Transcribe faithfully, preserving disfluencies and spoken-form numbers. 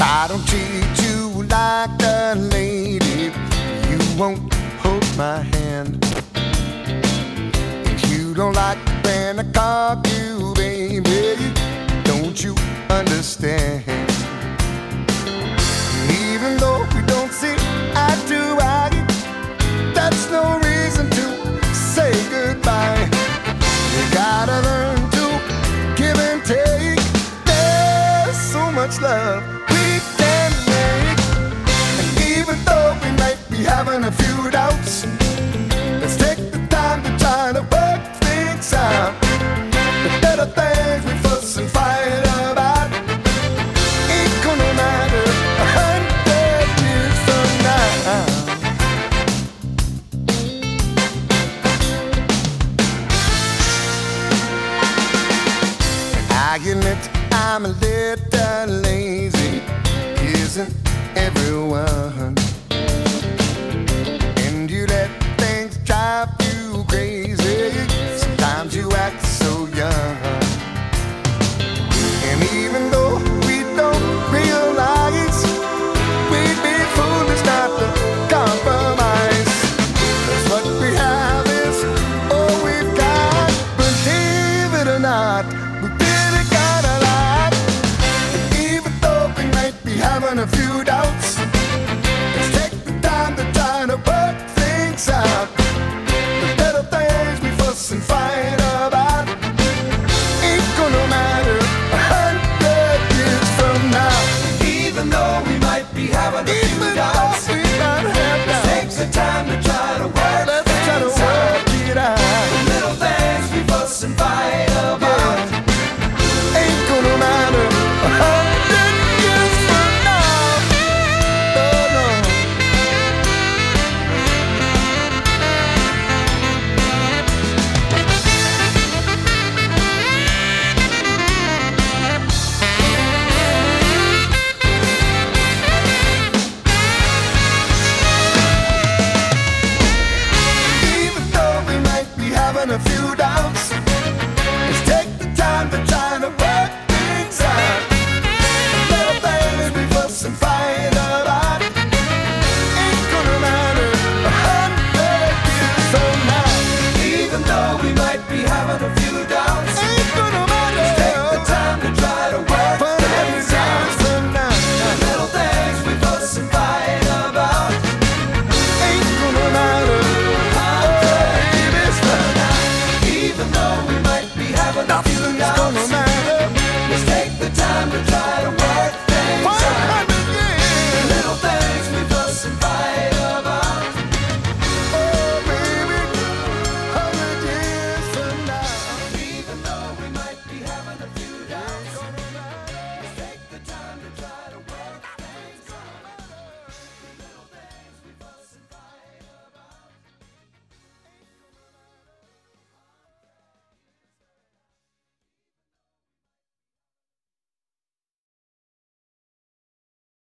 I don't treat you like a lady, you won't hold my hand. If you don't like when I call you baby, don't you understand? Even though we don't see eye to eye, that's no reason to say goodbye. You gotta learn to give and take. There's so much love we can make. And even though we might be having a few doubts, let's take the time to try to work things out. The better things we fuss and fight about ain't gonna matter a hundred years from now. I admit I'm a little lazy, isn't everyone? And you let things drive you crazy, sometimes you act so young. And even though we don't realize, we'd be foolish not to compromise. 'Cause what we have is all we've got. Believe it or not, we really got a lot. And even though we might be having a few